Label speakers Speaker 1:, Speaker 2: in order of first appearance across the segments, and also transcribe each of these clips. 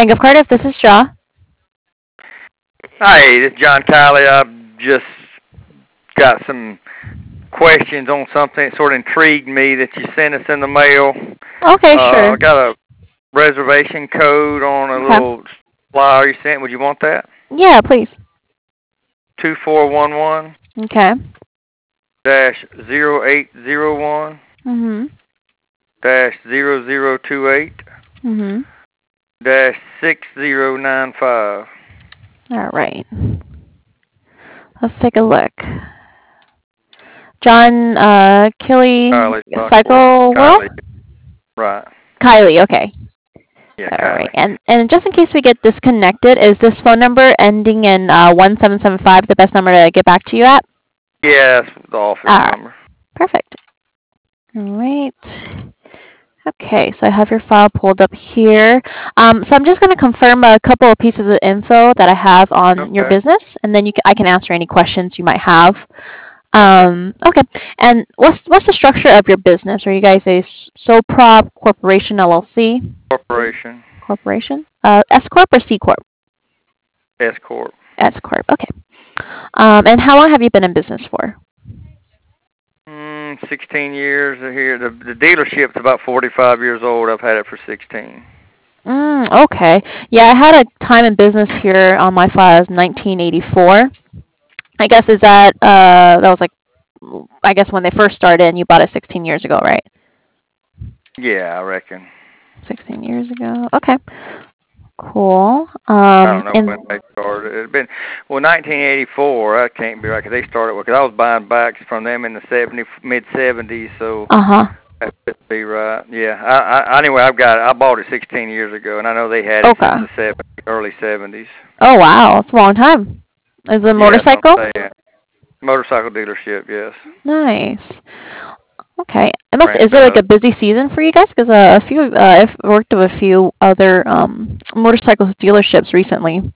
Speaker 1: Bank of Cardiff, this is Shaw.
Speaker 2: Hi, this is John Kiley. I've just got some questions on something that sort of intrigued me that you sent us in the mail.
Speaker 1: Okay,
Speaker 2: I
Speaker 1: sure.
Speaker 2: got a reservation code on a
Speaker 1: Okay.
Speaker 2: little flyer you sent. Would you want that?
Speaker 1: Yeah, please.
Speaker 2: 2411
Speaker 1: Okay.
Speaker 2: dash 0801
Speaker 1: Mhm.
Speaker 2: dash 0028
Speaker 1: Mhm.
Speaker 2: dash 6095.
Speaker 1: All right. Let's take a look. John Killy
Speaker 2: Kiley, Stockport.
Speaker 1: Cycle World?
Speaker 2: Kiley, right.
Speaker 1: Kylie, okay.
Speaker 2: Yeah,
Speaker 1: All right.
Speaker 2: Kiley.
Speaker 1: And just in case we get disconnected, is this phone number ending in 1775 the best number to get back to you at?
Speaker 2: Yeah, that's the office
Speaker 1: All right.
Speaker 2: number.
Speaker 1: Perfect. All right. Okay, so I have your file pulled up here. So I'm just going to confirm a couple of pieces of info that I have on your
Speaker 2: Okay.
Speaker 1: business, and then I can answer any questions you might have.
Speaker 2: Okay.
Speaker 1: Okay. And what's the structure of your business? Are you guys a sole prop corporation, LLC?
Speaker 2: Corporation.
Speaker 1: Corporation? S corp or C corp?
Speaker 2: S Corp.
Speaker 1: S corp. Okay. And how long have you been in business for?
Speaker 2: 16 years here. The dealership's about 45 years old. I've had it for 16.
Speaker 1: Okay. Yeah, I had a time in business here on my file as 1984. I guess is that was like, I guess when they first started and you bought it 16 years ago, right?
Speaker 2: Yeah, I reckon.
Speaker 1: 16 years ago. Okay. Cool.
Speaker 2: I don't know when
Speaker 1: And
Speaker 2: they started. It had been, well, 1984. That can't be right because they started, because I was buying bikes from them in the mid 70s, so
Speaker 1: uh-huh.
Speaker 2: that could be right. Yeah. Anyway, I bought it 16 years ago, and I know they had it since
Speaker 1: Okay.
Speaker 2: the early 70s.
Speaker 1: Oh wow, that's a long time. Is it a
Speaker 2: Yeah, that's
Speaker 1: motorcycle?
Speaker 2: what I'm saying. Motorcycle dealership, yes.
Speaker 1: Nice. Okay.
Speaker 2: Brand
Speaker 1: Is it like
Speaker 2: new.
Speaker 1: a busy season for you guys? Because I've worked with a few other motorcycle dealerships recently.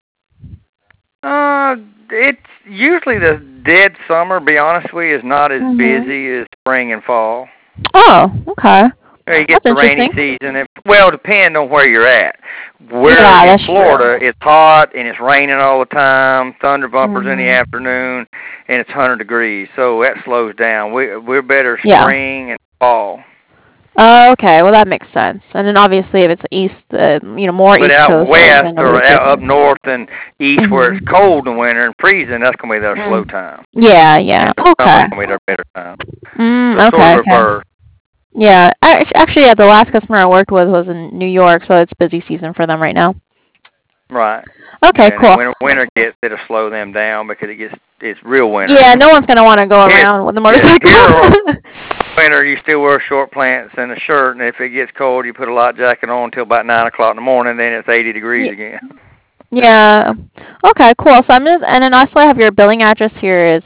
Speaker 2: It's usually the dead summer, be honest with you, is not as
Speaker 1: Mhm.
Speaker 2: busy as spring and fall.
Speaker 1: Oh, okay.
Speaker 2: You get
Speaker 1: That's
Speaker 2: the rainy
Speaker 1: interesting.
Speaker 2: season. Well, depend on where you're at. Where
Speaker 1: Yeah,
Speaker 2: in
Speaker 1: that's true.
Speaker 2: Florida, it's hot and it's raining all the time, thunder bumpers in the
Speaker 1: Mhm.
Speaker 2: afternoon, and it's 100 degrees, so that slows down. We're better
Speaker 1: Yeah.
Speaker 2: spring and fall.
Speaker 1: Oh, okay. Well, that makes sense. And then obviously, if it's east, more
Speaker 2: But
Speaker 1: East
Speaker 2: out
Speaker 1: Coast,
Speaker 2: west
Speaker 1: then it'll be
Speaker 2: or out up
Speaker 1: different.
Speaker 2: north and east where it's
Speaker 1: Mhm.
Speaker 2: cold in winter and freezing, that's gonna be their slow
Speaker 1: Mm.
Speaker 2: time.
Speaker 1: Yeah, yeah.
Speaker 2: And the
Speaker 1: Okay.
Speaker 2: summer's gonna be their better time. So it's sort
Speaker 1: Okay,
Speaker 2: of
Speaker 1: okay.
Speaker 2: reverse.
Speaker 1: Yeah. Actually, yeah, the last customer I worked with was in New York, so it's busy season for them right now.
Speaker 2: Right.
Speaker 1: Okay,
Speaker 2: And then
Speaker 1: cool.
Speaker 2: when winter gets, it'll slow them down because it's real winter.
Speaker 1: Yeah, no one's gonna want to go
Speaker 2: Here,
Speaker 1: around with a
Speaker 2: yeah,
Speaker 1: motorcycle.
Speaker 2: here winter you still wear short pants and a shirt, and if it gets cold, you put a light jacket on until about 9 o'clock in the morning. Then it's 80 degrees
Speaker 1: Yeah.
Speaker 2: again.
Speaker 1: Yeah. Okay, cool. So and then also I have your billing address here is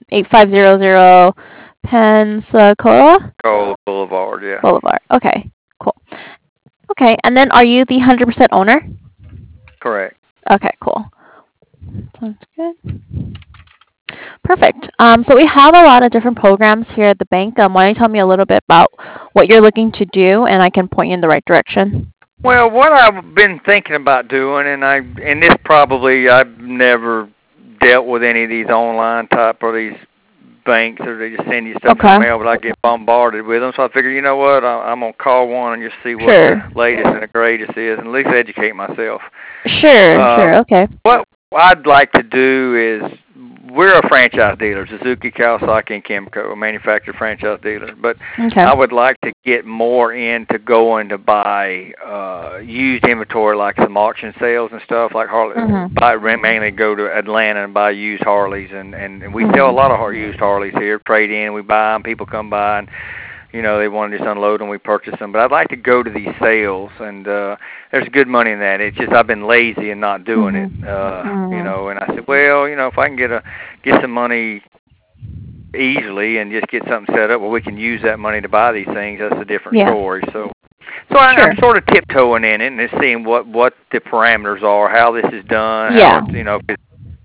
Speaker 1: 8500 Pensacola
Speaker 2: Cold Boulevard, yeah.
Speaker 1: Boulevard. Okay, cool. Okay, and then are you the 100% owner?
Speaker 2: Correct.
Speaker 1: Okay, cool. Sounds good. Perfect. So we have a lot of different programs here at the bank. Why don't you tell me a little bit about what you're looking to do, and I can point you in the right direction.
Speaker 2: Well, what I've been thinking about doing, and this probably I've never dealt with any of these online type or these banks, or they just send you stuff in the
Speaker 1: Okay.
Speaker 2: mail, but I get bombarded with them. So I figure, you know what, I'm gonna call one and just see what the
Speaker 1: Sure.
Speaker 2: latest and the greatest is, and at least educate myself.
Speaker 1: Sure.
Speaker 2: Uh,
Speaker 1: Sure. Okay.
Speaker 2: what I'd like to do is, we're a franchise dealer, Suzuki, Kawasaki, and Kemco, a manufacturer franchise dealer. But
Speaker 1: Okay.
Speaker 2: I would like to get more into going to buy used inventory, like some auction sales and stuff, like Harley.
Speaker 1: Mhm.
Speaker 2: Mainly go to Atlanta and buy used Harleys, and we sell a
Speaker 1: Mhm.
Speaker 2: lot of used Harleys here. Trade in, we buy them. People come by and they want to just unload them, we purchase them. But I'd like to go to these sales, and there's good money in that. It's just I've been lazy and not doing it.
Speaker 1: Mhm. Mhm.
Speaker 2: And I said, well, if I can get some money easily and just get something set up where we can use that money to buy these things, that's a different
Speaker 1: Yeah.
Speaker 2: story. So
Speaker 1: Sure.
Speaker 2: I'm sort of tiptoeing in it and seeing what the parameters are, how this is done, how
Speaker 1: Yeah.
Speaker 2: it's, if it's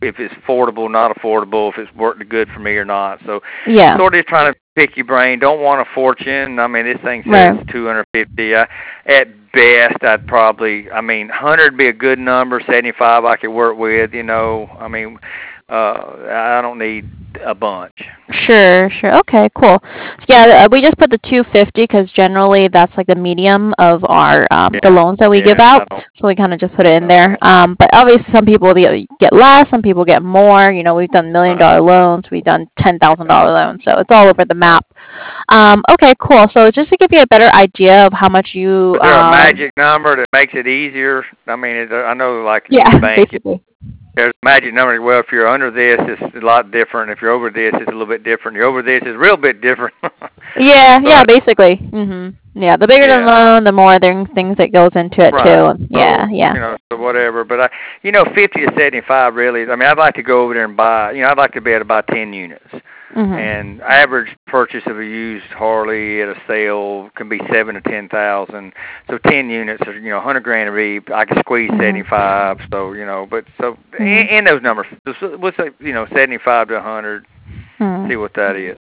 Speaker 2: it's affordable, not affordable, if it's worked good for me or not. So
Speaker 1: Yeah.
Speaker 2: sort of just trying to pick your brain. Don't want a fortune. I mean, this thing says 250. At best, I'd probably, 100 would be a good number. 75 I could work with. I mean, I don't need a bunch.
Speaker 1: Sure. Okay, cool. Yeah, we just put the 250 because generally that's like the medium of our the loans that we give out. So we kind of just put it in there. But obviously some people get less, some people get more. We've done $1 million loans, we've done $10,000 loans, so it's all over the map. Okay, cool. So just to give you a better idea of how much you.
Speaker 2: Is there a magic number that makes it easier? I mean, I know like
Speaker 1: yeah,
Speaker 2: in the bank,
Speaker 1: basically.
Speaker 2: There's a magic number. Well, if you're under this, it's a lot different. If you're over this, it's a little bit different. You're over this, it's a real bit different.
Speaker 1: yeah, basically. Yeah, the bigger the loan, the more things that goes into it too. Yeah.
Speaker 2: So whatever. But 50 to 75 really. I mean, I'd like to go over there and buy. I'd like to be able to buy 10 units. And average purchase of a used Harley at a sale can be 7 to 10,000. So 10 units are $100,000 a read. I can squeeze 75. So but so in those numbers, let's say 75 to 100. See what that is.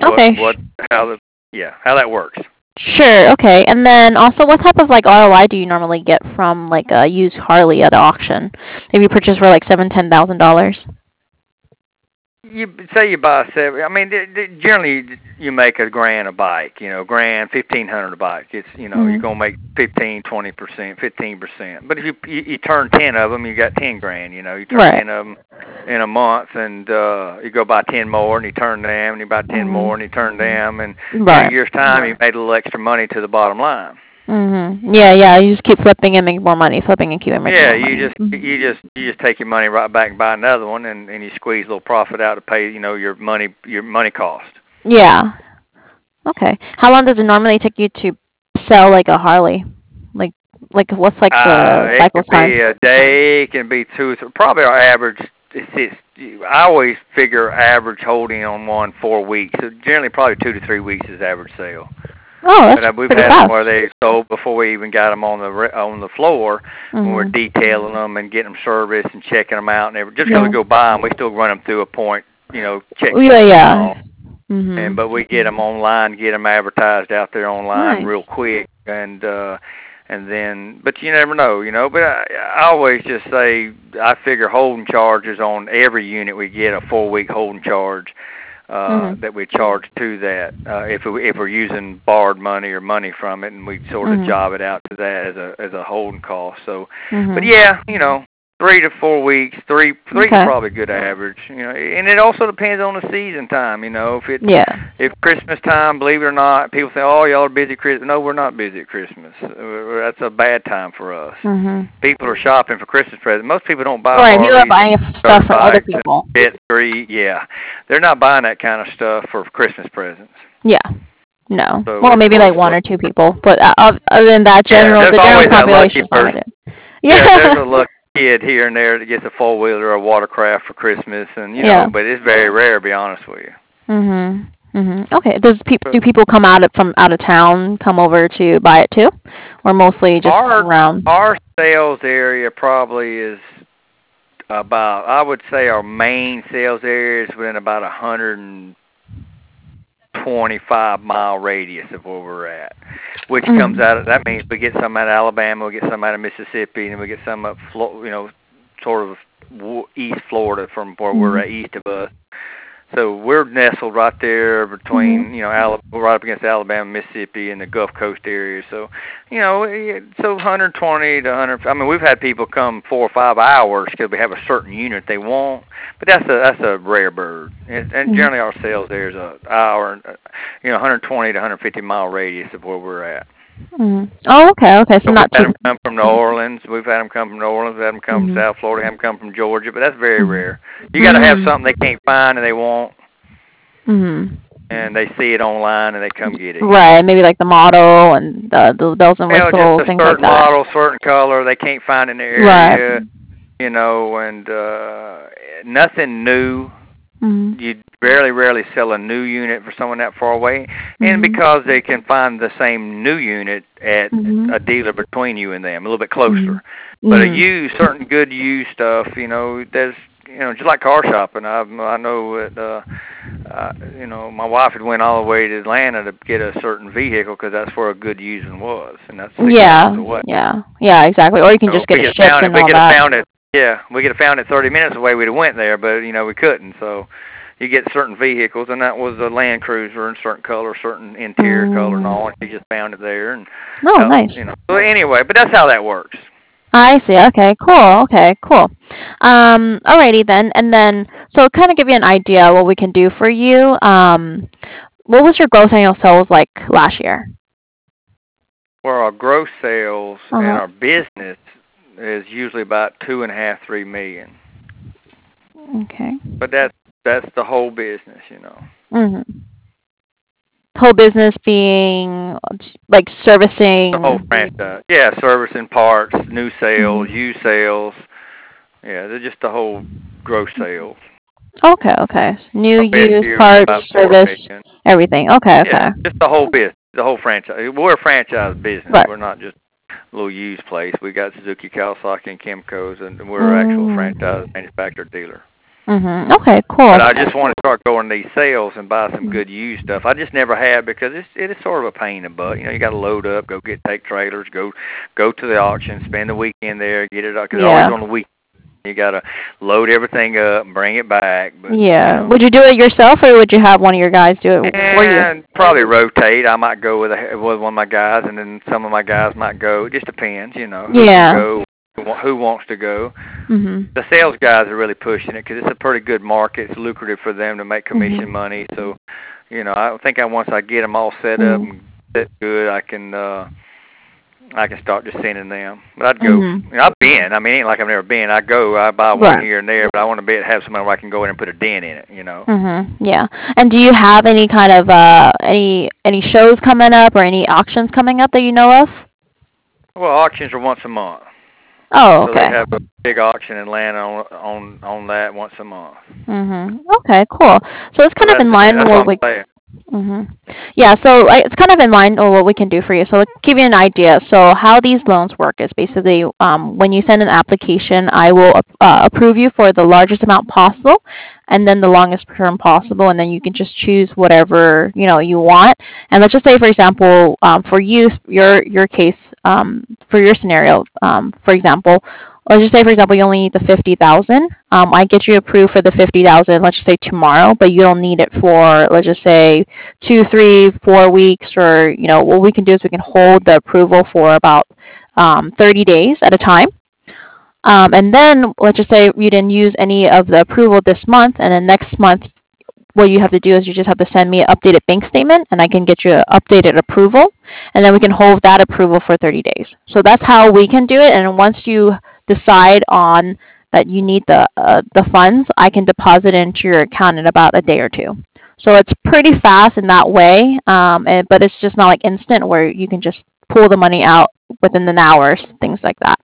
Speaker 2: How that works.
Speaker 1: Sure. Okay. And then also, what type of like ROI do you normally get from like a used Harley at an auction? If you purchase for like $7,000-$10,000.
Speaker 2: You say you buy 7. I mean, generally you make $1,000 a bike. $1,500 a bike. It's you're gonna make 15, 20%, 15%. But if you turn 10 of them, you got $10,000. You turn 10 of them in a month, and you go buy 10 more, and you turn them, and you buy 10 more, and you turn them, and in a year's time, you made a little extra money to the bottom line.
Speaker 1: Yeah. You just keep flipping and make more money, flipping and keeping making more money.
Speaker 2: You just take your money right back and buy another one, and you squeeze a little profit out to pay your money cost. Yeah.
Speaker 1: Okay. How long does it normally take you to sell like a Harley? Like what's like the cycle time?
Speaker 2: It can be a day. It can be 2. Probably our average. I always figure average holding on one 4 weeks. So generally, probably 2 to 3 weeks is average sale.
Speaker 1: Oh, that's
Speaker 2: we've
Speaker 1: pretty
Speaker 2: had
Speaker 1: fast.
Speaker 2: them where they sold before we even got them on the floor. When we're detailing them and getting them serviced and checking them out and everything. Just because we go buy them, we still run them through a point. Check.
Speaker 1: Yeah.
Speaker 2: But we get them online, get them advertised out there online real quick, and then, but you never know, But I always just say I figure holding charges on every unit we get, a 4-week holding charge. That we charge to that if we're using borrowed money or money from it, and we sort of job it out to that as a holding cost. So, but yeah, 3 to 4 weeks, three is probably a good average. And it also depends on the season time. If Christmas time, believe it or not, people say, "Oh, y'all are busy Christmas." No, we're not busy at Christmas. That's a bad time for us. People are shopping for Christmas presents. Most people don't buy.
Speaker 1: Right, people are buying stuff for other people.
Speaker 2: They're not buying that kind of stuff for Christmas presents.
Speaker 1: Yeah. No. So well, maybe like 1 or 2 people, but other than that, the general population.
Speaker 2: There's a lucky kid here and there that gets a 4-wheeler or a watercraft for Christmas, and but it's very rare, to be honest with you.
Speaker 1: Okay. Do people come from out of town come over to buy it too, or mostly just around?
Speaker 2: Our sales area probably is about, I would say, our main sales area is within about 125-mile radius of where we're at, which comes out of, that means we get some out of Alabama, we get some out of Mississippi, and we get some up, sort of East Florida from where we're at, east of us. So we're nestled right there between, right up against Alabama, Mississippi, and the Gulf Coast area. So, so 120 to 100. I mean, we've had people come 4 or 5 hours because we have a certain unit they want, but that's a rare bird. And generally, our sales there is an hour, 120 to 150-mile radius of where we're at.
Speaker 1: Oh, okay. So not
Speaker 2: we've had them come from New Orleans. We've had them come from New Orleans. We've had them come from South Florida. Have them come from Georgia, but that's very rare. You got to have something they can't find and they want, and they see it online and they come get it.
Speaker 1: Right, maybe like the model and the bells and whistles,
Speaker 2: just
Speaker 1: things
Speaker 2: a certain
Speaker 1: like that.
Speaker 2: Model, certain color they can't find in the area, and nothing new. You rarely sell a new unit for someone that far away, and because they can find the same new unit at a dealer between you and them, a little bit closer. But certain good used stuff, there's just like car shopping. I know that my wife had went all the way to Atlanta to get a certain vehicle because that's where a good used one was, and that's 6 hours away.
Speaker 1: Yeah, exactly. Or you can just get it shipped and all that.
Speaker 2: We could have found it 30 minutes away. We'd have went there, but we couldn't. So you get certain vehicles, and that was a Land Cruiser in certain color, certain interior color, and all. And she just found it there, and
Speaker 1: nice.
Speaker 2: So anyway, but that's how that works.
Speaker 1: I see. Okay, cool. Alrighty then. And then, so kind of give you an idea what we can do for you. What was your gross annual sales like last year?
Speaker 2: Well, our gross sales in our business is usually about 2.5, 3 million.
Speaker 1: Okay.
Speaker 2: But that's the whole business,
Speaker 1: Mhm. Whole business being like servicing.
Speaker 2: The whole franchise. Yeah, servicing, parts, new sales, used sales. Yeah, they're just the whole gross sales.
Speaker 1: Okay. New, used, parts, service, everything. Okay.
Speaker 2: Yeah, just the whole business, the whole franchise. We're a franchise business.
Speaker 1: Right.
Speaker 2: We're not just a little used place. We got Suzuki, Kawasaki, and Kymco's, and we're an actual franchise manufacturer dealer.
Speaker 1: Okay, cool.
Speaker 2: But I just want to start going to these sales and buy some good used stuff. I just never have because it is sort of a pain in the butt. You got to load up, take trailers, go to the auction, spend the weekend there, get it up. Because always on the weekend you got to load everything up and bring it back. But,
Speaker 1: would you do it yourself, or would you have one of your guys do it for you?
Speaker 2: And probably rotate. I might go with one of my guys, and then some of my guys might go. It just depends, who can go. Who wants to go? The sales guys are really pushing it because it's a pretty good market. It's lucrative for them to make commission money. So, I think once I get them all set up and set good, I can start just sending them. But I'd go. I've been. I mean, it ain't like I've never been. I go. I buy one here and there, but I want to have somewhere where I can go in and put a dent in it.
Speaker 1: Yeah. And do you have any kind of any shows coming up or any auctions coming up that you know of?
Speaker 2: Well, auctions are once a month.
Speaker 1: Oh, okay.
Speaker 2: So they have a big auction in Atlanta on that once a month.
Speaker 1: Okay, cool. So it's kind of in line with what we. Yeah, so it's kind of in line with what we can do for you. So I'll give you an idea. So how these loans work is basically when you send an application, I will approve you for the largest amount possible, and then the longest term possible, and then you can just choose whatever you want. And let's just say, for example, for you, your case, for your scenario, for example. Let's just say, for example, you only need the 50,000. I get you approved for the 50,000. Let's just say tomorrow, but you don't need it for, let's just say, 2, 3, 4 weeks, or what we can do is we can hold the approval for about 30 days at a time. And then let's just say you didn't use any of the approval this month, and then next month, what you have to do is you just have to send me an updated bank statement, and I can get you an updated approval, and then we can hold that approval for 30 days. So that's how we can do it. And once you decide on that you need the funds, I can deposit into your account in about a day or two. So it's pretty fast in that way, but it's just not like instant where you can just pull the money out within an hour, things like that.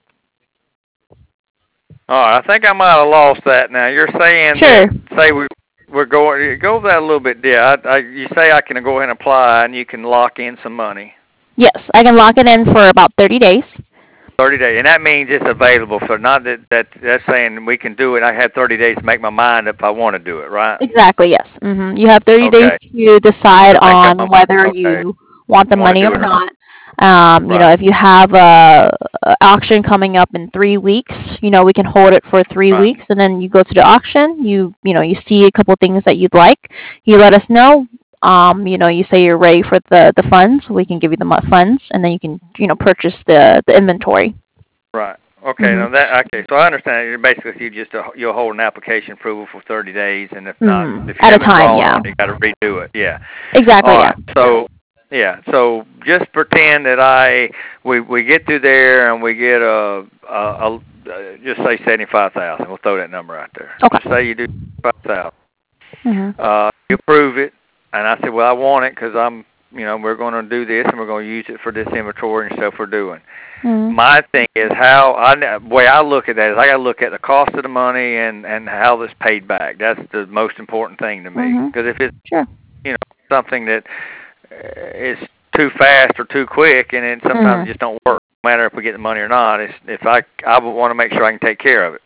Speaker 2: All right, I think I might have lost that now. You're saying we're going go over that a little bit. Yeah, you say I can go ahead and apply, and you can lock in some money.
Speaker 1: Yes, I can lock it in for about 30 days.
Speaker 2: 30 days, and that means it's available for not that's saying we can do it. I have 30 days to make my mind up if I want to do it, right?
Speaker 1: Exactly. Yes. You have 30 days to decide on whether you want the money or not. If you have a auction coming up in 3 weeks, we can hold it for 3 weeks, and then you go to the auction. You see a couple things that you'd like. You let us know. You say you're ready for the funds. We can give you the funds, and then you can purchase the inventory.
Speaker 2: Right. Okay. Now so I understand. You'll hold an application approval for 30 days, and if not, if you
Speaker 1: at a time,
Speaker 2: you got to redo it. Yeah.
Speaker 1: Exactly.
Speaker 2: All right. So just pretend that we get through there and we get just say 75,000. We'll throw that number out there.
Speaker 1: Okay.
Speaker 2: Just say you do 5,000. You approve it. And I said, well, I want it because we're going to do this and we're going to use it for this inventory and stuff we're doing. My thing is the way I look at that is I got to look at the cost of the money and how this paid back. That's the most important thing to me. Because if it's something that is too fast or too quick, and sometimes it just don't work, no matter if we get the money or not. I want to make sure I can take care of it.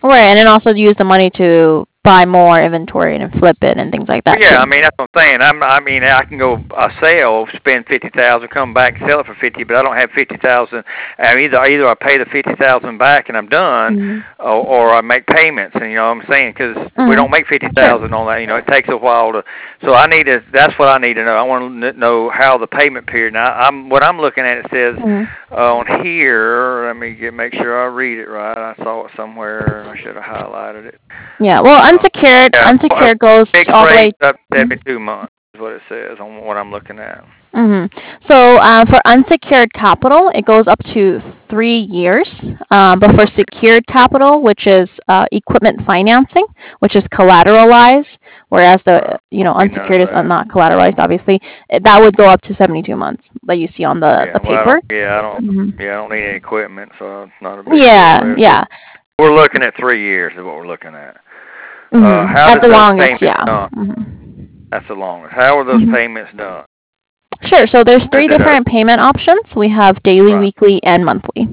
Speaker 1: Right, and then also use the money to buy more inventory and flip it and things like that
Speaker 2: Yeah, I
Speaker 1: too.
Speaker 2: mean that's what I'm saying. I can go sell, spend 50,000, come back and sell it for 50, but I don't have 50,000. Either I pay the 50,000 back and I'm done,
Speaker 1: Mm-hmm.
Speaker 2: or I make payments. And you know what I'm saying, because we
Speaker 1: Mm-hmm.
Speaker 2: don't make
Speaker 1: Sure.
Speaker 2: 50,000 on that. You know, it takes a while to. So I need to. That's what I need to know. I want to know how the payment period. Now what I'm looking at. It says
Speaker 1: Mm-hmm.
Speaker 2: on here. Let me make sure I read it right. I saw it somewhere and I should have highlighted it.
Speaker 1: Yeah. Well, unsecured
Speaker 2: Yeah,
Speaker 1: unsecured goes
Speaker 2: fixed
Speaker 1: all the way.
Speaker 2: rate up to 72 months is what it says on what I'm looking at.
Speaker 1: Mm-hmm. So for unsecured capital, it goes up to 3 years. But for
Speaker 2: Okay.
Speaker 1: secured capital, which is equipment financing, which is collateralized, whereas the
Speaker 2: See none of
Speaker 1: unsecured is
Speaker 2: that.
Speaker 1: not collateralized, obviously, that would go up to 72 months that you see on the
Speaker 2: Yeah, well,
Speaker 1: paper.
Speaker 2: I don't.
Speaker 1: Hmm.
Speaker 2: Yeah, I don't need any equipment, so it's not a big deal
Speaker 1: Yeah,
Speaker 2: there. So
Speaker 1: yeah.
Speaker 2: we're looking at 3 years is what we're looking at.
Speaker 1: Hmm.
Speaker 2: How
Speaker 1: At
Speaker 2: does
Speaker 1: the
Speaker 2: those
Speaker 1: longest,
Speaker 2: payments
Speaker 1: yeah.
Speaker 2: done?
Speaker 1: Hmm.
Speaker 2: That's the longest. How are those
Speaker 1: Hmm.
Speaker 2: payments done?
Speaker 1: Sure. So there's
Speaker 2: Is
Speaker 1: three
Speaker 2: it a
Speaker 1: different payment options. We have daily,
Speaker 2: right?
Speaker 1: weekly, and monthly.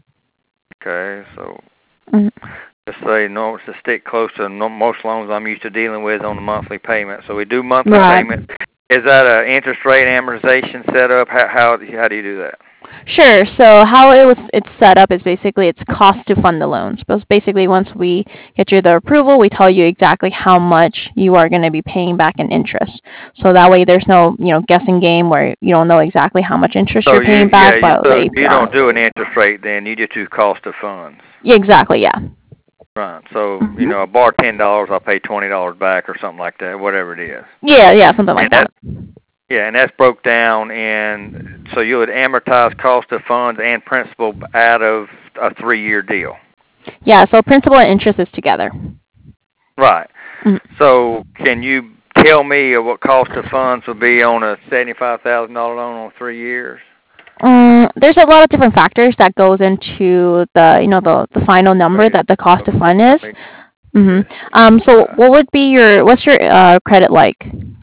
Speaker 2: Okay, so
Speaker 1: Hmm.
Speaker 2: just say no to stick close to most loans I'm used to dealing with on the monthly payment. So we do monthly
Speaker 1: Right.
Speaker 2: payments. Is that a interest rate amortization set up? How do you do that?
Speaker 1: Sure. So how it's set up is basically it's cost to fund the loans. But basically once we get you the approval, we tell you exactly how much you are going to be paying back in interest. So that way there's no, guessing game where you don't know exactly how much interest
Speaker 2: So
Speaker 1: you're
Speaker 2: you
Speaker 1: paying
Speaker 2: yeah
Speaker 1: back
Speaker 2: you
Speaker 1: by the
Speaker 2: so you
Speaker 1: APR.
Speaker 2: don't do an interest rate then. You just do cost of funds.
Speaker 1: Yeah, exactly, yeah.
Speaker 2: Right. So,
Speaker 1: Hmm.
Speaker 2: I borrow $10, I'll pay $20 back or something like that, whatever it is.
Speaker 1: Yeah, yeah, something
Speaker 2: And
Speaker 1: like that.
Speaker 2: that's broke down so you would amortize cost of funds and principal out of a 3-year deal.
Speaker 1: Yeah, so principal and interest is together.
Speaker 2: Right.
Speaker 1: Mhm.
Speaker 2: So can you tell me what cost of funds would be on a $75,000 loan on 3 years?
Speaker 1: There's a lot of different factors that goes into the final number
Speaker 2: Okay.
Speaker 1: that the cost of fund
Speaker 2: Let
Speaker 1: is.
Speaker 2: me
Speaker 1: Hmm.
Speaker 2: this 75.
Speaker 1: So what's your credit like?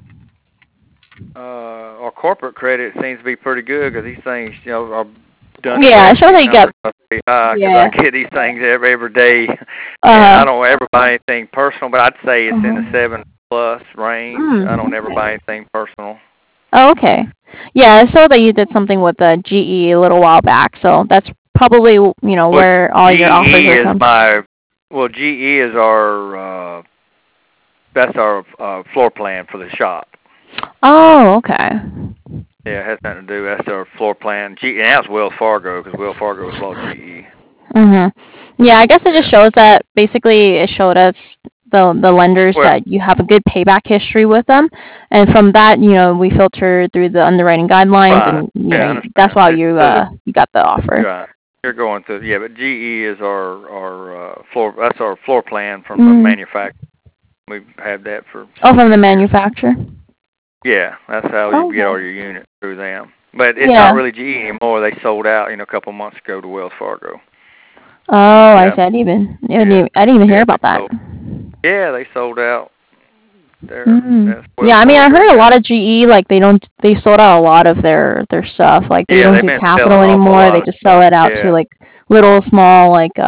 Speaker 2: Our corporate credit seems to be pretty good because these things, are Dun and
Speaker 1: Yeah, it shows that
Speaker 2: Bradstreet
Speaker 1: you got.
Speaker 2: numbers must be high because I
Speaker 1: Yeah.
Speaker 2: get these things every day, and I
Speaker 1: Uh.
Speaker 2: don't ever buy anything personal, but I'd say it's in the
Speaker 1: Uh-huh.
Speaker 2: 7+ range. I don't ever
Speaker 1: Mm.
Speaker 2: buy anything personal.
Speaker 1: Oh, okay. Yeah, I saw that you did something with the GE a little while back, so that's probably
Speaker 2: Well,
Speaker 1: where all your offers
Speaker 2: GE
Speaker 1: are
Speaker 2: is
Speaker 1: come.
Speaker 2: my GE is our that's our floor plan for the shop.
Speaker 1: Oh, okay.
Speaker 2: Yeah, it has nothing to do. That's our floor plan. And that's Wells Fargo because Wells Fargo is below GE.
Speaker 1: Mhm. Yeah, I guess it just
Speaker 2: Yeah.
Speaker 1: shows that basically it showed us the lenders
Speaker 2: Well,
Speaker 1: that you have a good payback history with them, and from that, we filter through the underwriting guidelines,
Speaker 2: right.
Speaker 1: and
Speaker 2: Yeah, I
Speaker 1: that's
Speaker 2: understand.
Speaker 1: why
Speaker 2: It's
Speaker 1: you got the offer.
Speaker 2: right. You're going through, yeah, but GE is our floor. That's our floor plan from the
Speaker 1: Mm.
Speaker 2: manufacturer. We've had that for
Speaker 1: Oh, from the
Speaker 2: several years.
Speaker 1: manufacturer.
Speaker 2: Yeah, that's how you get all
Speaker 1: Okay.
Speaker 2: your units through them. But it's not
Speaker 1: Yeah.
Speaker 2: really GE anymore. They sold out, a couple months ago to Wells Fargo. We
Speaker 1: Oh,
Speaker 2: used to
Speaker 1: I
Speaker 2: have,
Speaker 1: see.
Speaker 2: yeah,
Speaker 1: I didn't even hear
Speaker 2: yeah,
Speaker 1: about that.
Speaker 2: they sold out there.
Speaker 1: Mm.
Speaker 2: That's Wells
Speaker 1: Yeah, I mean, I
Speaker 2: Fargo
Speaker 1: heard a
Speaker 2: now.
Speaker 1: lot of GE like they sold out a lot of their stuff. Like they
Speaker 2: Yeah,
Speaker 1: don't
Speaker 2: they've
Speaker 1: do
Speaker 2: been
Speaker 1: capital
Speaker 2: selling off a
Speaker 1: anymore.
Speaker 2: lot
Speaker 1: They
Speaker 2: of
Speaker 1: just sell
Speaker 2: stuff.
Speaker 1: it out to
Speaker 2: Yeah,
Speaker 1: like little small like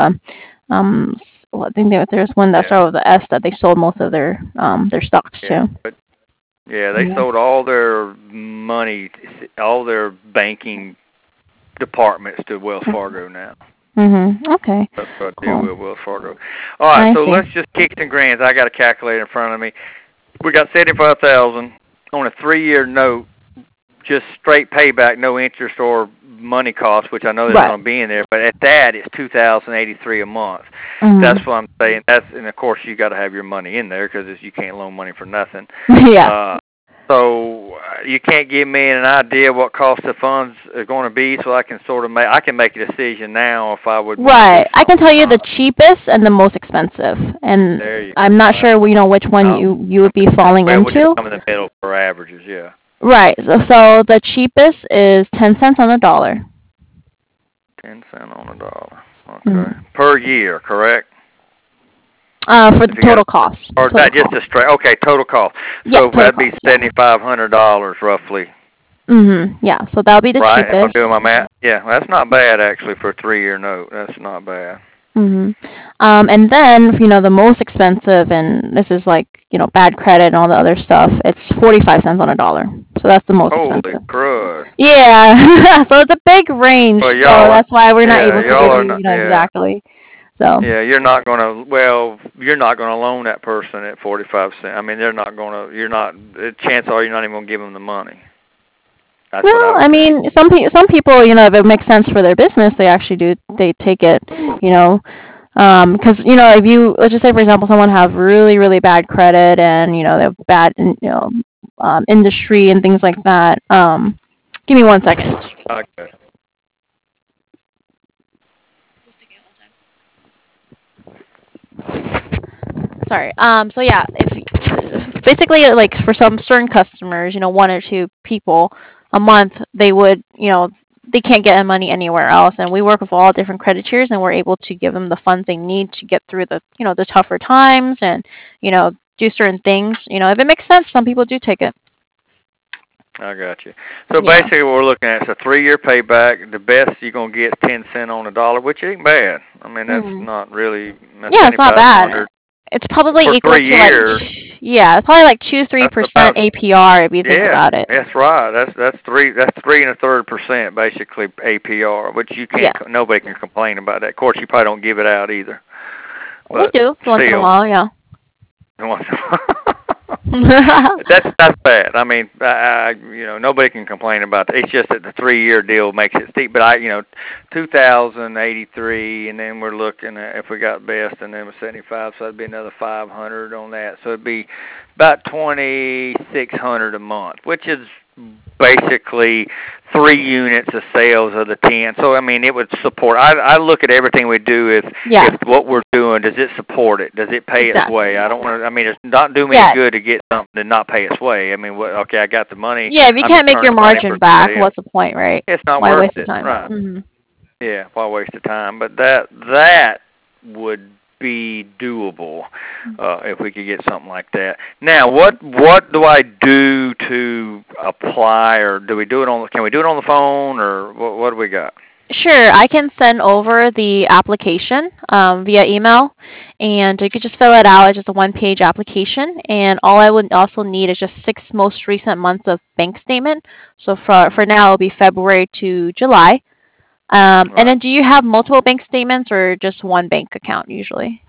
Speaker 1: well, I think there's one that
Speaker 2: yeah,
Speaker 1: started with the S that they sold most of their stocks
Speaker 2: yeah.
Speaker 1: to.
Speaker 2: But yeah, they
Speaker 1: Yeah.
Speaker 2: sold all their money, all their banking departments to Wells Fargo now.
Speaker 1: Mhm. Okay.
Speaker 2: That's what I deal
Speaker 1: Cool.
Speaker 2: with Wells Fargo. All right,
Speaker 1: I
Speaker 2: so
Speaker 1: see.
Speaker 2: let's just kicks and grands. I got a calculator in front of me. We got 75,000 on a 3-year note, just straight payback, no interest or money cost, which I know there's
Speaker 1: Right.
Speaker 2: going to be in there. But at that, it's 2,083 a month. That's
Speaker 1: Mhm.
Speaker 2: what I'm saying. And of course you got to have your money in there because you can't loan money for nothing.
Speaker 1: Yeah.
Speaker 2: Uh, so you can't give me an idea what cost of funds are going to be, so I can sort of I can make a decision now if I would want to do
Speaker 1: Right. I
Speaker 2: something
Speaker 1: can tell
Speaker 2: or
Speaker 1: you the
Speaker 2: not.
Speaker 1: cheapest and the most expensive, and
Speaker 2: There you go.
Speaker 1: I'm not
Speaker 2: All right.
Speaker 1: sure which one
Speaker 2: Oh,
Speaker 1: you would be falling
Speaker 2: well, we just
Speaker 1: into.
Speaker 2: come in the middle for averages, yeah.
Speaker 1: Right. So the cheapest is 10 cents on the dollar.
Speaker 2: 10 cents on a dollar. Okay.
Speaker 1: Mm.
Speaker 2: Per year, correct?
Speaker 1: For the
Speaker 2: If you got
Speaker 1: total cost.
Speaker 2: or is
Speaker 1: Total
Speaker 2: that just a
Speaker 1: cost.
Speaker 2: straight? Okay, total cost.
Speaker 1: Yeah,
Speaker 2: So
Speaker 1: total
Speaker 2: that'd be
Speaker 1: cost. Yeah.
Speaker 2: $7,500 roughly,
Speaker 1: Yeah. So that'll be the
Speaker 2: right? If I'm
Speaker 1: cheapest.
Speaker 2: doing my math. Yeah, that's not bad actually for a 3-year note. That's not bad.
Speaker 1: Mhm. And then, the most expensive, and this is like, bad credit and all the other stuff, it's 45 cents on a dollar. So that's the most
Speaker 2: Holy
Speaker 1: expensive.
Speaker 2: crud!
Speaker 1: Yeah. So it's a big range.
Speaker 2: Well,
Speaker 1: So
Speaker 2: y'all are,
Speaker 1: that's why we're not
Speaker 2: yeah,
Speaker 1: able to
Speaker 2: y'all
Speaker 1: give
Speaker 2: are
Speaker 1: you,
Speaker 2: not, yeah,
Speaker 1: exactly. So,
Speaker 2: yeah. You're not gonna loan that person at 45 cents. I mean, they're not gonna. You're not. Chances are you're not even gonna give them the money. That's what I
Speaker 1: well,
Speaker 2: would
Speaker 1: I
Speaker 2: think.
Speaker 1: mean, some people, if it makes sense for their business, they actually do. They take it, you know, because if you, let's just say for example, someone have really really bad credit, and they have bad industry and things like that. Give me 1 second.
Speaker 2: Okay.
Speaker 1: Sorry. So yeah, if basically like for some certain customers, one or two people a month, they would, they can't get money anywhere else, and we work with all different credit tiers, and we're able to give them the funds they need to get through the, the tougher times, and do certain things. If it makes sense, some people do take it.
Speaker 2: I got you. So
Speaker 1: Yeah.
Speaker 2: basically, what we're looking at is a 3-year payback. The best you're gonna get is 10 cent on the dollar, which ain't bad. I mean, that's
Speaker 1: Hmm.
Speaker 2: not really. That's
Speaker 1: Yeah, it's not bad.
Speaker 2: 7,500
Speaker 1: It's probably
Speaker 2: for
Speaker 1: equal
Speaker 2: 3
Speaker 1: to like,
Speaker 2: years.
Speaker 1: yeah, it's probably like 2 3
Speaker 2: That's
Speaker 1: percent
Speaker 2: about,
Speaker 1: APR if you think
Speaker 2: yeah.
Speaker 1: about it.
Speaker 2: That's right. That's 3.33% basically APR, which you
Speaker 1: Yeah,
Speaker 2: can't. Nobody can complain about that. Of course, you probably don't give it out either,
Speaker 1: we
Speaker 2: but
Speaker 1: do once in a
Speaker 2: still.
Speaker 1: while. Yeah.
Speaker 2: That's bad. I mean, nobody can complain about that. It's just that the 3-year deal makes it steep. But 2,083, and then we're looking at if we got best, and then with 75, so that'd be another 500 on that. So it'd be about 2,600 a month, which is basically 3 units of sales of the 10. So I mean, it would support. I look at everything we do as
Speaker 1: Yeah,
Speaker 2: if what we're doing, does it support it? Does it pay its way?
Speaker 1: exactly.
Speaker 2: I don't want to. I mean, it's not do me any
Speaker 1: Yeah,
Speaker 2: good to get something and not pay its way. I mean, okay, I got the money.
Speaker 1: yeah. If you
Speaker 2: I'm gonna
Speaker 1: can't make
Speaker 2: turn
Speaker 1: your
Speaker 2: the money
Speaker 1: margin
Speaker 2: for
Speaker 1: back,
Speaker 2: somebody else.
Speaker 1: what's the point, right?
Speaker 2: It's not
Speaker 1: Why
Speaker 2: worth
Speaker 1: waste the
Speaker 2: it,
Speaker 1: time?
Speaker 2: right?
Speaker 1: Hmm.
Speaker 2: Yeah, why waste the time? But that would be doable if we could get something like that. Now, what do I do to apply, or do we do it on? Can we do it on the phone, or what do we got?
Speaker 1: Sure, I can send over the application via email, and you could just fill it out. It's just a one-page application, and all I would also need is just 6 most recent months of bank statement. So for now, it'll be February to July. And
Speaker 2: Right.
Speaker 1: then, do you have multiple bank statements or just one bank account usually?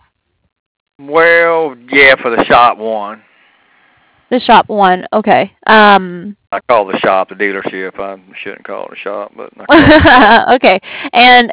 Speaker 2: Well, yeah, for the shop one.
Speaker 1: The shop one, okay.
Speaker 2: I call the shop the dealership. I shouldn't call it a shop, but I call it the shop.
Speaker 1: Okay, and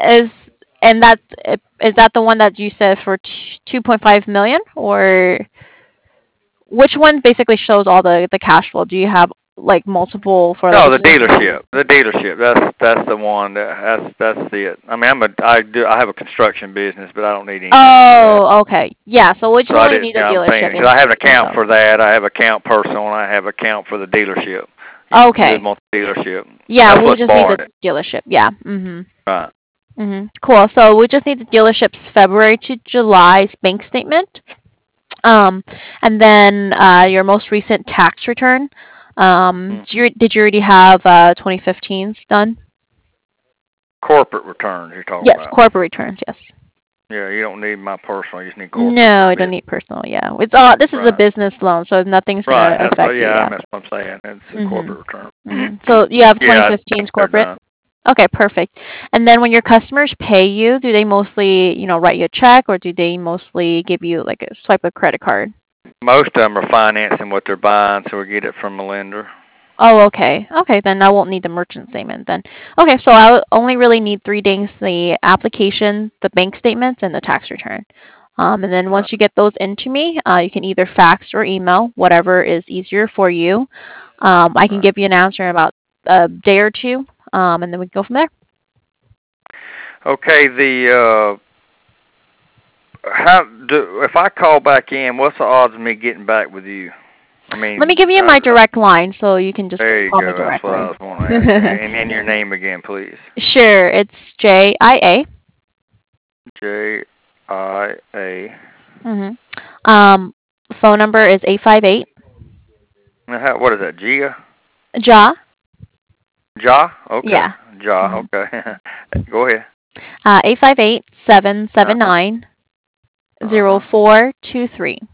Speaker 1: is that the one that you said for 2.5 million, or which one basically shows all the cash flow? Do you have like multiple for like
Speaker 2: No,
Speaker 1: a
Speaker 2: the
Speaker 1: certain month?
Speaker 2: dealership. The dealership. That's the one. That's it. I mean, I have a construction business, but I don't need anything for that.
Speaker 1: Oh, okay. Yeah, so we just
Speaker 2: So I
Speaker 1: only
Speaker 2: didn't.
Speaker 1: need the
Speaker 2: I'm
Speaker 1: dealership
Speaker 2: saying because I have an account
Speaker 1: info.
Speaker 2: for that. I have account personal, and I have account for the dealership. Good
Speaker 1: Okay.
Speaker 2: multi-dealership.
Speaker 1: Yeah,
Speaker 2: That's
Speaker 1: we'll
Speaker 2: what's
Speaker 1: just need the
Speaker 2: barring it.
Speaker 1: dealership. Yeah. Mhm.
Speaker 2: Right.
Speaker 1: Mhm. Cool. So we just need the dealership's February to July's bank statement. Um, and then your most recent tax return. Did you already have 2015s done?
Speaker 2: Corporate returns you're talking
Speaker 1: Yes,
Speaker 2: about.
Speaker 1: corporate returns. Yes.
Speaker 2: Yeah, you don't need my personal. You just need corporate
Speaker 1: No,
Speaker 2: for
Speaker 1: I don't
Speaker 2: business.
Speaker 1: need personal. Yeah, it's all. This is a
Speaker 2: Right.
Speaker 1: business loan, so nothing's
Speaker 2: Right.
Speaker 1: gonna
Speaker 2: That's what.
Speaker 1: affect you.
Speaker 2: Yeah,
Speaker 1: Yeah.
Speaker 2: that's what I'm saying. It's a
Speaker 1: Mhm.
Speaker 2: corporate return.
Speaker 1: Mhm. So you have
Speaker 2: Yeah, I
Speaker 1: 2015's
Speaker 2: think they're
Speaker 1: corporate.
Speaker 2: done.
Speaker 1: Okay, perfect. And then when your customers pay you, do they mostly, write you a check, or do they mostly give you like a swipe a credit card?
Speaker 2: Most of them are financing what they're buying, so we get it from a lender.
Speaker 1: Oh, okay. Okay, then I won't need the merchant statement then. Okay, so I only really need 3 things: the application, the bank statements, and the tax return. And then
Speaker 2: Right.
Speaker 1: once you get those into me, you can either fax or email, whatever is easier for you. I can
Speaker 2: Right.
Speaker 1: give you an answer in about a day or two, and then we can go from there.
Speaker 2: Okay. If I call back in, what's the odds of me getting back with you? I
Speaker 1: Let me
Speaker 2: mean,
Speaker 1: give you my direct line so you can just
Speaker 2: there you
Speaker 1: call me
Speaker 2: go. That's what I
Speaker 1: directly.
Speaker 2: was going to ask you. And your name again, please.
Speaker 1: Sure, it's JIA.
Speaker 2: JIA.
Speaker 1: Mhm. Um, phone number is 858
Speaker 2: What is that? Gia?
Speaker 1: Ja.
Speaker 2: Ja? Okay.
Speaker 1: Yeah.
Speaker 2: Ja.
Speaker 1: Mhm.
Speaker 2: Okay. Go ahead.
Speaker 1: 858-779-0423.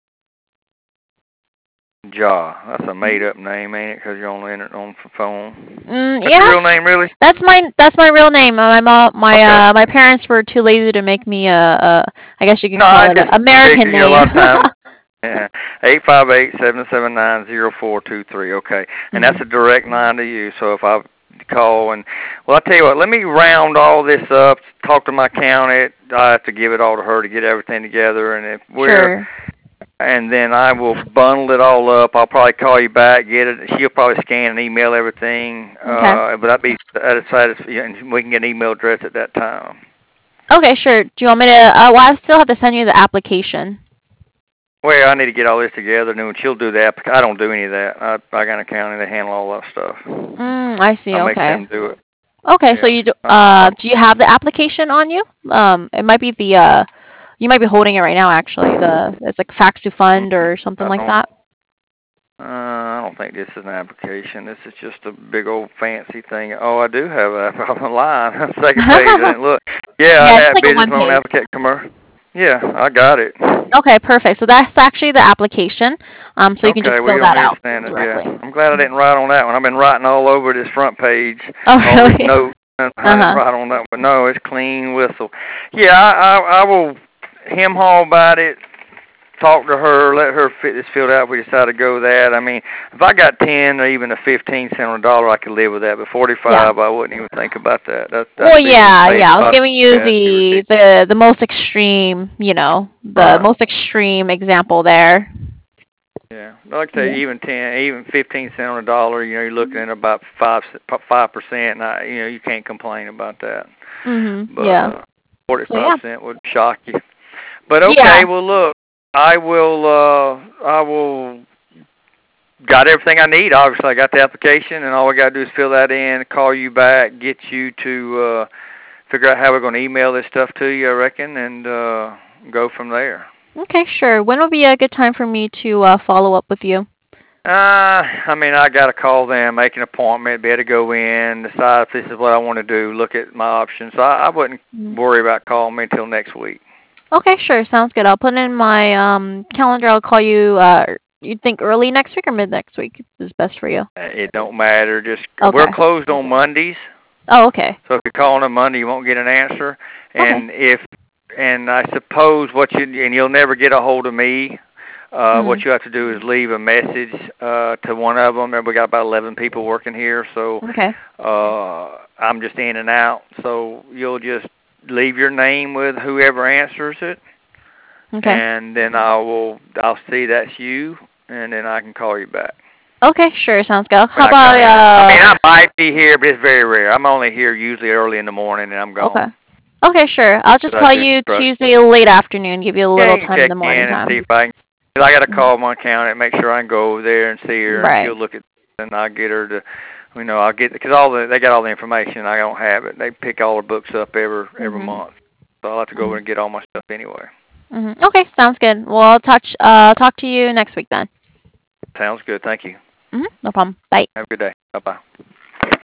Speaker 2: Ja. That's a made-up name, ain't it? Because you're only in it on the phone. That's your
Speaker 1: Yeah,
Speaker 2: real name, really?
Speaker 1: that's my real name. My mom,
Speaker 2: Okay.
Speaker 1: my parents were too lazy to make me I guess you can
Speaker 2: No,
Speaker 1: call
Speaker 2: I
Speaker 1: it
Speaker 2: just
Speaker 1: a American
Speaker 2: figure you a
Speaker 1: name.
Speaker 2: lot of times. Yeah. 858-779-0423. Okay. And that's
Speaker 1: Mhm.
Speaker 2: a direct line to you. So if I call and well, I tell you what, let me round all this up, talk to my accountant. I have to give it all to her to get everything together, and if we're
Speaker 1: Sure.
Speaker 2: and then I will bundle it all up. I'll probably call you back, get it. She'll probably scan and email everything.
Speaker 1: Okay.
Speaker 2: But I'd be satisfied, and we can get an email address at that time.
Speaker 1: Okay, sure. Do you want me to? Well, I still have to send you the application.
Speaker 2: Well, I need to get all this together, and then she'll do the I don't do any of that. I got an accounting that handle all that stuff.
Speaker 1: I see.
Speaker 2: I make
Speaker 1: Okay.
Speaker 2: them do it.
Speaker 1: Okay, so
Speaker 2: Yeah.
Speaker 1: you do,
Speaker 2: I,
Speaker 1: do you have the application on you? It might be the you might be holding it right now actually. It's like fax to fund or something
Speaker 2: I
Speaker 1: like
Speaker 2: don't.
Speaker 1: that.
Speaker 2: I don't think this is an application. This is just a big old fancy thing. Oh, I do have that on the line. Second page. I didn't look. Yeah, I
Speaker 1: Yeah, it's
Speaker 2: had
Speaker 1: like a
Speaker 2: business
Speaker 1: one
Speaker 2: loan
Speaker 1: page.
Speaker 2: application commercial. Yeah, I got it.
Speaker 1: Okay, perfect. So that's actually the application. So you can
Speaker 2: Okay,
Speaker 1: just
Speaker 2: well,
Speaker 1: fill
Speaker 2: you don't
Speaker 1: that
Speaker 2: need to
Speaker 1: out
Speaker 2: stand it.
Speaker 1: directly.
Speaker 2: Yeah, I'm glad I didn't write on that one. I've been writing all over this front page,
Speaker 1: Oh,
Speaker 2: all this
Speaker 1: really?
Speaker 2: note, and I didn't
Speaker 1: Uh-huh.
Speaker 2: write on that one. But no, it's clean whistle. Yeah, I will hem haul about it. Talk to her, let her fit this filled out if we decide to go that. I mean, if I got 10 or even a 15 cent on a dollar, I could live with that. But
Speaker 1: Yeah.
Speaker 2: 45, I wouldn't even think about that.
Speaker 1: Well,
Speaker 2: That'd be
Speaker 1: yeah,
Speaker 2: maybe
Speaker 1: yeah. I was
Speaker 2: about,
Speaker 1: giving you
Speaker 2: yeah, that'd be ridiculous.
Speaker 1: the most extreme, the
Speaker 2: Right.
Speaker 1: most extreme example there.
Speaker 2: Yeah, like I
Speaker 1: Yeah.
Speaker 2: say, even 10, even 15 cent on a dollar, you're looking at about 5%, and you can't complain about that.
Speaker 1: Mhm.
Speaker 2: But
Speaker 1: Yeah. So
Speaker 2: 45
Speaker 1: yeah.
Speaker 2: cent would shock you. But
Speaker 1: Yeah.
Speaker 2: okay, well look, I will got everything I need. Obviously, I got the application, and all we got to do is fill that in, call you back, get you to figure out how we're going to email this stuff to you, I reckon, and go from there.
Speaker 1: Okay, sure. When would be a good time for me to follow up with you?
Speaker 2: I mean, I got to call them, make an appointment, be able to go in, decide if this is what I want to do, look at my options. So I wouldn't
Speaker 1: Mhm.
Speaker 2: worry about calling me until next week.
Speaker 1: Okay, sure. Sounds good. I'll put in my calendar. I'll call you. You think early next week or mid next week is best for you?
Speaker 2: It don't matter. Just we're
Speaker 1: Okay.
Speaker 2: closed on Mondays,
Speaker 1: Oh, okay.
Speaker 2: so if you call on a Monday, you won't get an answer.
Speaker 1: Okay.
Speaker 2: And I suppose and you'll never get a hold of me. What
Speaker 1: Mhm.
Speaker 2: you have to do is leave a message to one of them. And we got about 11 people working here, so
Speaker 1: Okay.
Speaker 2: I'm just in and out. So you'll just leave your name with whoever answers it,
Speaker 1: Okay.
Speaker 2: and then I'll see that's you, and then I can call you back.
Speaker 1: Okay, sure. Sounds good.
Speaker 2: When
Speaker 1: How
Speaker 2: I come in. I mean,
Speaker 1: about
Speaker 2: I might be here, but it's very rare. I'm only here usually early in the morning, and I'm
Speaker 1: okay.
Speaker 2: gone.
Speaker 1: Okay, sure. I'll just
Speaker 2: 'Cause I
Speaker 1: call
Speaker 2: do
Speaker 1: you
Speaker 2: construction.
Speaker 1: Tuesday late afternoon, give you a
Speaker 2: Yeah,
Speaker 1: little
Speaker 2: you can
Speaker 1: time in
Speaker 2: check
Speaker 1: the morning
Speaker 2: in and see
Speaker 1: time.
Speaker 2: if I can. Cause I got to
Speaker 1: Mhm.
Speaker 2: call my accountant, make sure I can go over there and see her, and
Speaker 1: Right.
Speaker 2: she'll look at, and I'll get her to, I'll get because they got all the information. I don't have it. They pick all the books up every
Speaker 1: Mhm.
Speaker 2: month, so I'll have to go over
Speaker 1: Mhm.
Speaker 2: and get all my stuff anyway.
Speaker 1: Mhm. Okay, sounds good. Well, I'll talk to you next week then.
Speaker 2: Sounds good. Thank you.
Speaker 1: No problem. Bye.
Speaker 2: Have a good day. Bye bye.